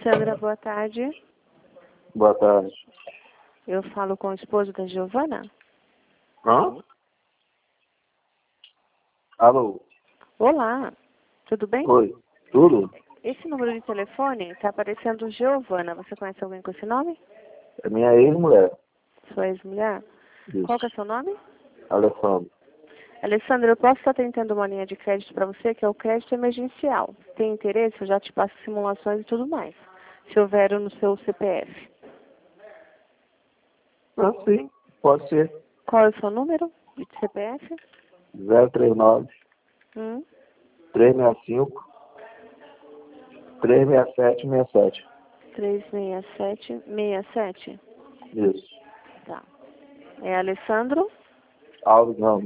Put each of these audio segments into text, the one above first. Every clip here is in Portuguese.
Sandra, boa tarde. Boa tarde. Eu falo com o esposo da Giovana. Hã? Alô? Olá, tudo bem? Oi. Tudo? Esse número de telefone está aparecendo Giovana. Você conhece alguém com esse nome? É minha ex-mulher. Sua ex-mulher? Isso. Qual que é seu nome? Alessandro. Alessandra, eu posso estar tentando uma linha de crédito para você, que é o crédito emergencial. Se tem interesse, eu já te passo simulações e tudo mais. Se houver no seu CPF. Ah, sim. Pode ser. Qual é o seu número de CPF? 039 365 36767. 36767. Isso. Tá. É Alessandro? Alves não.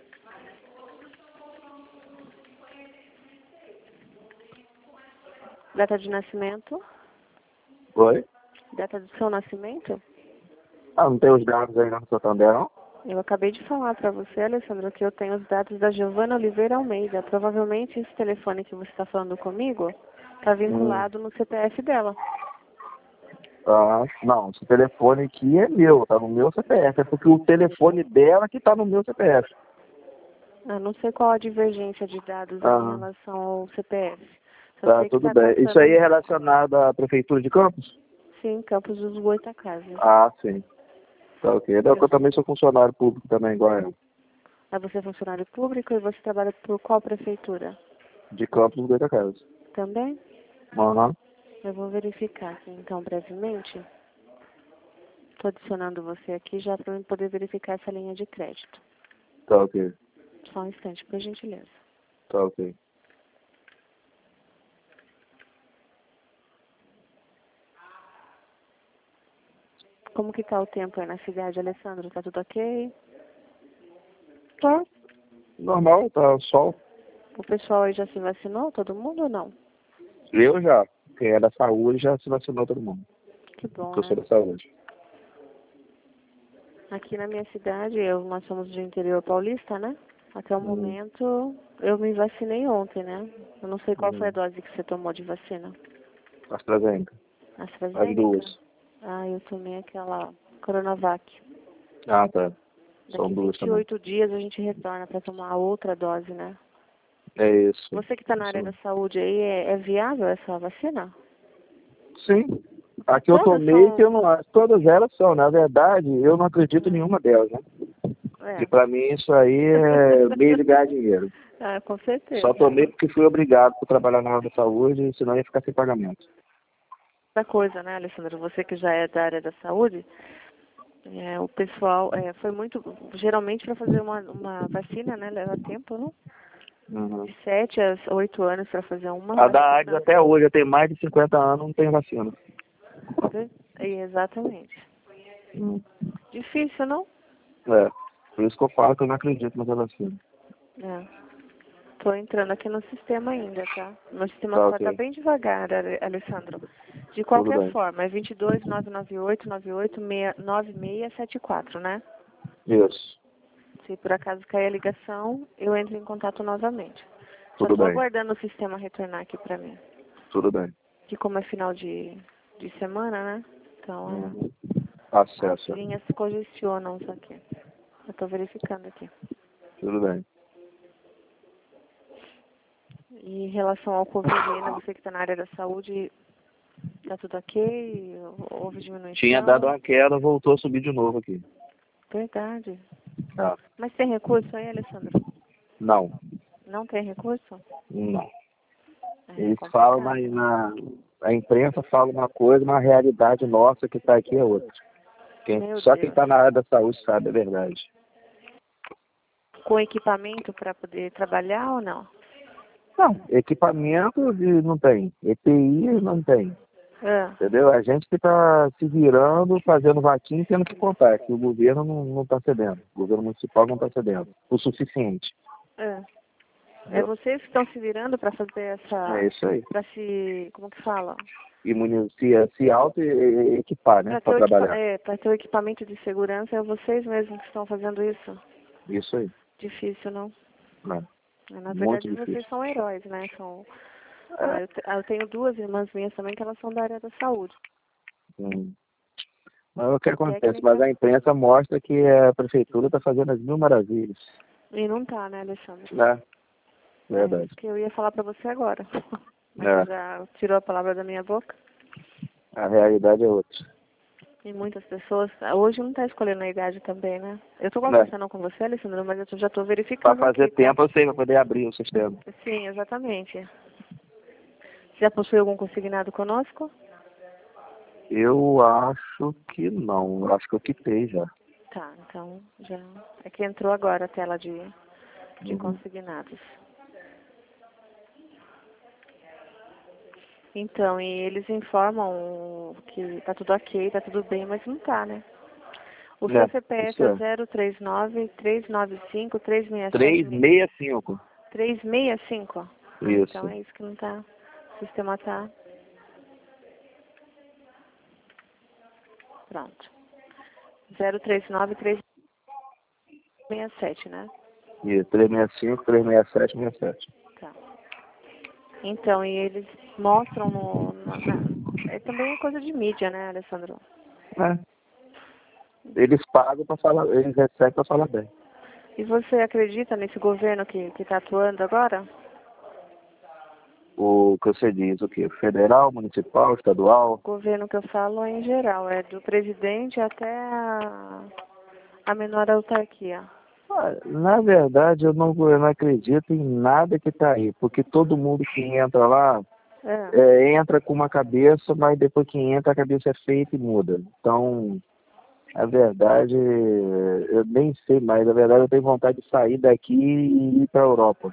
Data de nascimento? Oi? Data do seu nascimento? Ah, não tem os dados aí no Santander, não? Eu acabei de falar para você, Alessandro, que eu tenho os dados da Giovana Oliveira Almeida. Provavelmente esse telefone que você está falando comigo está vinculado no CPF dela. Ah, não. Esse telefone aqui é meu. Tá no meu CPF. É porque o telefone dela que tá no meu CPF. Eu não sei qual a divergência de dados em relação ao CPF. Só Tá, sei que tudo está bem. passando... Isso aí é relacionado à Prefeitura de Campos? Sim, Campos dos Goytacazes. Ah, sim. Tá ok. Não, eu também sou funcionário público também, igual eu. Mas você é funcionário público e você trabalha por qual prefeitura? De Campos do Goytacazes. Também? Aham. Eu vou verificar aqui, então, brevemente. Estou adicionando você aqui já para eu poder verificar essa linha de crédito. Tá ok. Só um instante, por gentileza. Tá ok. Como que tá o tempo aí na cidade, Alessandro? Tá tudo ok? Tá. Normal, tá sol. O pessoal aí já se vacinou, todo mundo ou não? Eu já. Quem é da saúde já se vacinou todo mundo. Que bom, Porque eu sou né? da saúde. Aqui na minha cidade, nós somos do interior paulista, né? Até o momento, eu me vacinei ontem, né? Eu não sei qual foi a dose que você tomou de vacina. AstraZeneca. AstraZeneca? As duas. Ah, eu tomei aquela Coronavac. Ah, tá. São Daqui duas também. 28 dias a gente retorna para tomar a outra dose, né? É isso. Você que está na área da saúde aí, é viável essa vacina? Sim. A que eu Todas tomei, que eu são... não acho. Todas elas são. Na verdade, eu não acredito em nenhuma delas, né? E pra mim isso aí é meio de ganhar dinheiro. Ah, com certeza. Só tomei porque fui obrigado por trabalhar na área da saúde, senão ia ficar sem pagamento. Outra coisa, né, Alessandro? Você que já é da área da saúde, o pessoal foi muito... Geralmente para fazer uma vacina, né, leva tempo, né? De 7 a 8 anos para fazer uma. A da AIDS até hoje, eu tenho mais de 50 anos, não tenho vacina. Exatamente. Difícil, não? É. Por isso que eu falo que eu não acredito nessa vacina. Estou entrando aqui no sistema ainda, tá? Meu sistema Tá, só ok. está bem devagar, Alessandro. De Tudo qualquer bem. forma, é 22-998-98-9674, né? Isso. Se por acaso cair a ligação, eu entro em contato novamente. Só Tudo estou bem. aguardando o sistema retornar aqui para mim. Tudo bem. Que como é final de semana, né? Então, as Acesso. linhas congestionam isso aqui. Eu estou verificando aqui. Tudo bem. E em relação ao Covid, ainda você que está na área da saúde, está tudo ok? Houve diminuição? Tinha dado uma queda, voltou a subir de novo aqui. Verdade. Tá. Mas tem recurso aí, Alessandro? Não. Não tem recurso? Não. É Eles complicado. falam a imprensa fala uma coisa, mas a realidade nossa que está aqui é outra. Só quem está na área da saúde sabe a verdade. Com equipamento para poder trabalhar ou não? Não, equipamento não tem. EPI não tem. Entendeu? A gente que está se virando, fazendo vaquinha e tendo que contar, que o governo não está cedendo. O governo municipal não está cedendo o suficiente. É vocês que estão se virando para fazer essa... É isso aí. Para se... Como que fala? Se auto-equipar, né? Para trabalhar. Para ter o equipamento de segurança, é vocês mesmos que estão fazendo isso? Isso aí. Difícil, não? Não. Na verdade, Muito vocês difícil. são heróis, né? São Eu tenho duas irmãs minhas também que elas são da área da saúde. Mas o que acontece? Mas a imprensa mostra que a prefeitura está fazendo as mil maravilhas. E não tá, né, Alexandre? Verdade. É isso que eu ia falar para você agora. Mas já tirou a palavra da minha boca. A realidade é outra. E muitas pessoas, hoje não está escolhendo a idade também, né? Eu estou conversando com você, Alessandro, mas eu já estou verificando. Para fazer aqui, tempo, eu sei, para poder abrir o sistema. Sim, exatamente. Você já possui algum consignado conosco? Eu acho que não. Eu acho que eu quitei já. Tá, então já. É que entrou agora a tela de consignados. Então, e eles informam que tá tudo ok, tá tudo bem, mas não tá, né? O seu CPF é 039-395-367. 365. 365? Isso. Então é isso que não tá. O sistema tá. Pronto. 039-367, né? Isso, 365, 367, 67. Tá. Então, e eles mostram também é coisa de mídia, né, Alessandro? Eles pagam para falar, eles recebem para falar bem. E você acredita nesse governo que está atuando agora? O que você diz, o quê? Federal, municipal, estadual? O governo que eu falo é em geral, é do presidente até a menor autarquia. Na verdade, eu não acredito em nada que está aí, porque todo mundo que entra lá entra com uma cabeça, mas depois que entra a cabeça é feita e muda. Então, a verdade, eu nem sei mais. Na verdade, eu tenho vontade de sair daqui e ir para a Europa.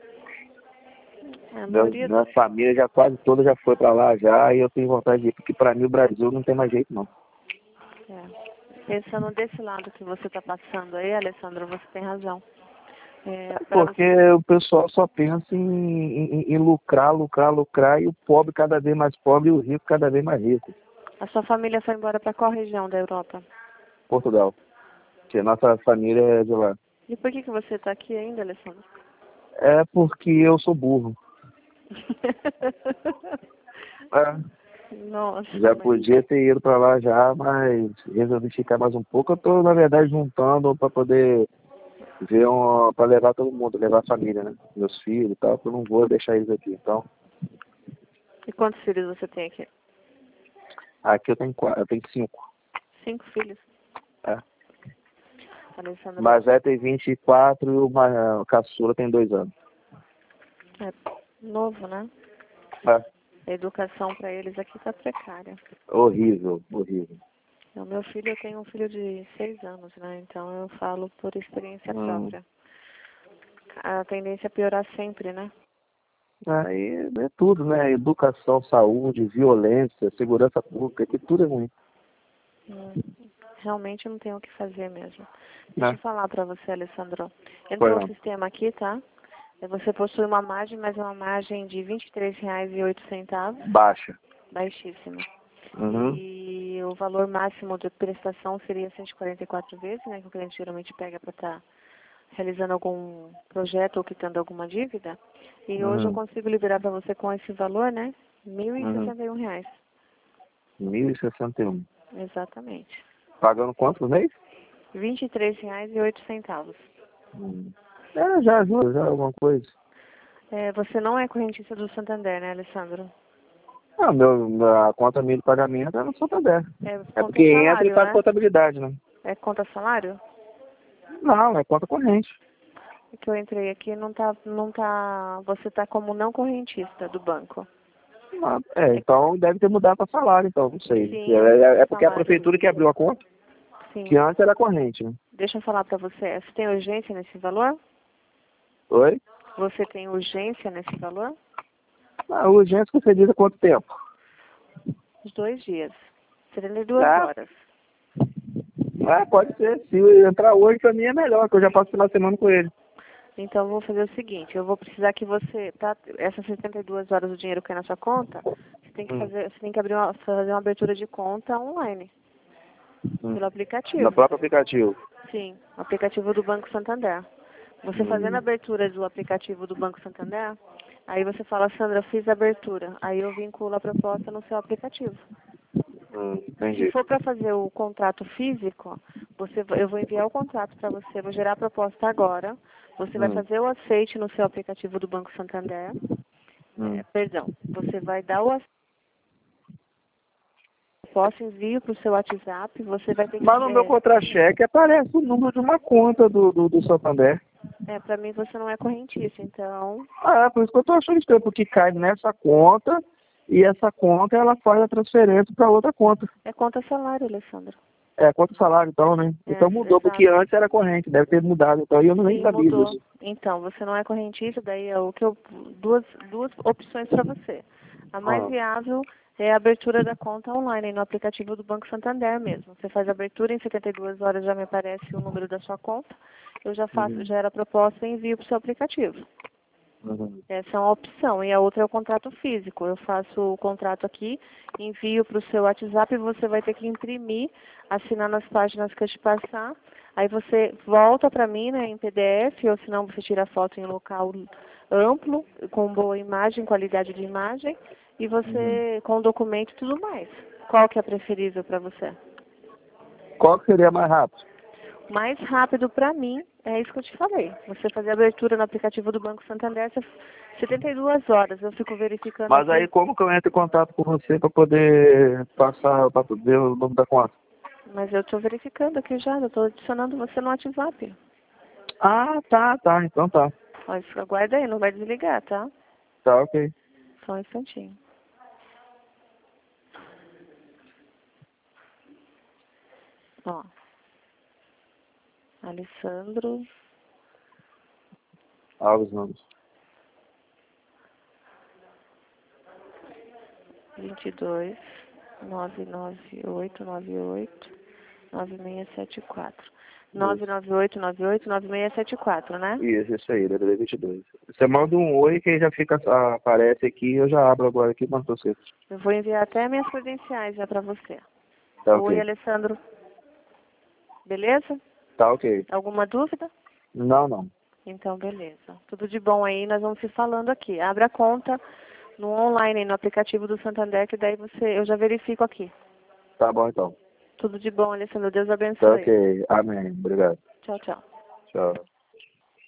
Minha família já quase toda já foi para lá já e eu tenho vontade de ir, porque para mim o Brasil não tem mais jeito não. Pensando desse lado que você está passando aí, Alessandro, você tem razão. Porque o pessoal só pensa em lucrar e o pobre cada vez mais pobre e o rico cada vez mais rico. A sua família foi embora para qual região da Europa? Portugal. Porque a nossa família é de lá. E por que você está aqui ainda, Alessandro? É porque eu sou burro. Nossa. Já podia ter ido para lá já, mas resolvi ficar mais um pouco. Eu estou, na verdade, juntando para poder ver para levar todo mundo, levar a família, né? Meus filhos e tal, porque eu não vou deixar eles aqui, então. E quantos filhos você tem aqui? Aqui eu tenho 5. 5 filhos? Alessandro. Mas tem 24 e uma caçula tem 2 anos. É novo, né? A educação para eles aqui está precária. Horrível, horrível. O meu filho, eu tenho um filho de 6 anos, né? Então eu falo por experiência própria. A tendência é piorar sempre, né? Aí é tudo, né? Educação, saúde, violência, segurança pública, que tudo é ruim. Realmente não tem o que fazer mesmo. Deixa eu falar para você, Alessandro. Entrou no sistema aqui, tá? Você possui uma margem, mas é uma margem de R$ 23,08. Baixa. Baixíssima. Uhum. E o valor máximo de prestação seria 144 vezes, né? Que o cliente geralmente pega para estar realizando algum projeto ou quitando alguma dívida. E hoje eu consigo liberar para você com esse valor, né? R$ 1.061. 1.061. Exatamente. Pagando quanto por mês? R$ 23,08. Já ajuda, já alguma coisa. Você não é correntista do Santander, né, Alessandro? A conta minha de pagamento é no Santander. É porque salário, entra e faz contabilidade, né? É conta salário? Não, é conta corrente. É que eu entrei aqui, não tá, você tá como não correntista do banco. Então deve ter mudado para salário, então, não sei. Sim, é porque a prefeitura que abriu a conta, que antes era corrente, né? Deixa eu falar para você, você tem urgência nesse valor? Oi? Você tem urgência nesse valor? A urgência que você diz há quanto tempo? Os 2 dias. 72 horas. Pode ser. Se entrar hoje, para mim é melhor, que eu já passo o final de semana com ele. Então, eu vou fazer o seguinte, eu vou precisar que você, essas 72 horas do dinheiro que é na sua conta, você tem que fazer uma abertura de conta online. Pelo aplicativo. No próprio aplicativo? Sim, o aplicativo do Banco Santander. Você fazendo a abertura do aplicativo do Banco Santander, Aí você fala, Sandra, eu fiz a abertura. Aí eu vinculo a proposta no seu aplicativo. Entendi. Se for para fazer o contrato físico, eu vou enviar o contrato para você, vou gerar a proposta agora. Você vai fazer o aceite no seu aplicativo do Banco Santander. Perdão, você vai dar o aceite. Posso envio para o seu WhatsApp, você vai ter que... Mas no meu contra-cheque aparece o número de uma conta do Santander. Para mim você não é correntista, então... Por isso que eu estou achando estranho, porque cai nessa conta e essa conta ela faz a transferência para outra conta. É conta salário, Alessandra. É conta salário então, né? Então mudou, exato. porque antes era corrente, deve ter mudado, então eu nem sabia mudou. disso. Então, você não é correntista, daí é o que duas opções para você. A mais viável é a abertura da conta online, no aplicativo do Banco Santander mesmo. Você faz a abertura, em 72 horas já me aparece o número da sua conta, eu já faço, já era a proposta e envio para o seu aplicativo. Essa é uma opção. E a outra é o contrato físico. Eu faço o contrato aqui, envio para o seu WhatsApp e você vai ter que imprimir, assinar nas páginas que eu te passar. Aí você volta para mim, né, em PDF, ou se não você tira a foto em local amplo, com boa imagem, qualidade de imagem, e você com o documento e tudo mais. Qual que é preferível para você? Qual que seria mais rápido? Mais rápido para mim é isso que eu te falei. Você fazer a abertura no aplicativo do Banco Santander, 72 horas, eu fico verificando. Mas aí como que eu entro em contato com você para poder passar, para ver o nome da conta? Mas eu estou verificando aqui já, eu estou adicionando você no WhatsApp. Tá, então tá. Ó, aguarda aí, não vai desligar, tá? Tá, ok. Só um instantinho. Ó. Alessandro Alves Nunes. 22 998 98 9674. 998 98 9674, né? Isso aí, DDD 22. Você manda um oi que aí já fica, aparece aqui, eu já abro agora aqui para você. Eu vou enviar até minhas credenciais já para você. Tá, Oi, ok. Alessandro. Beleza? Tá, ok. Alguma dúvida? Não. Então, beleza. Tudo de bom aí, nós vamos se falando aqui. Abra a conta no online, no aplicativo do Santander, que daí eu já verifico aqui. Tá bom, então. Tudo de bom, Alessandro. Deus Tá, abençoe. ok. Amém. Obrigado. Tchau, tchau. Tchau.